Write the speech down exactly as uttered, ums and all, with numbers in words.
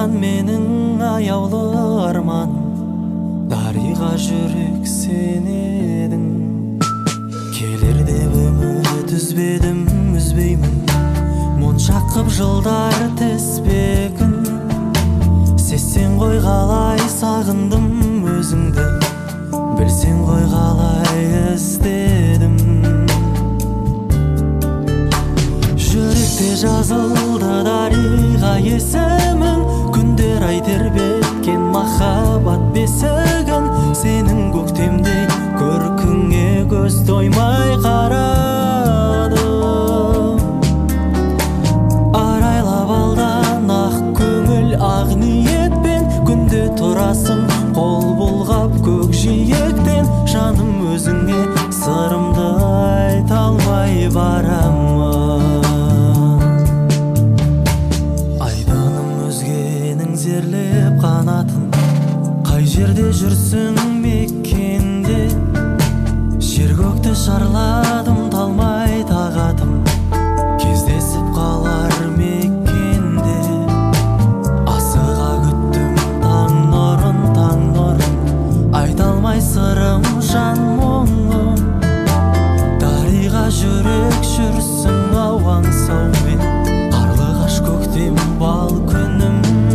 аңсаған менің аяулы арманым, дариға жүрек сен едің. Келер деп үміт үзбедім, үзбеймін, моншақ қып жылдар теспегін. Сесен ғой қалай сағындым өзіңді, білсең ғой қалай іздедім. Жүректе жазылды дариға есімің, күндер ай тербеткен махаббат бесігін. Сенің көктемдей көркіңе көз тоймай қарады. Арайлап алдан ақ көңіл ақ ниетпен, күнде тұрасың қол бұлғап көк жиектен. Жаным өзіңе сырымды айта алмай барамын. Айданым өзгенің зерлеп қанатын, қай жерде жүрсің мекенде. Жер көкті шарладым, талмай тағатым, кездесіп қалар мекенде. Асыға күттім таң нұрын, таң нұрын, айта алмай сырым жан мұңым. Дариға жүрек жүрсің ауаң саумен, қарлығаш көктем бал күнім.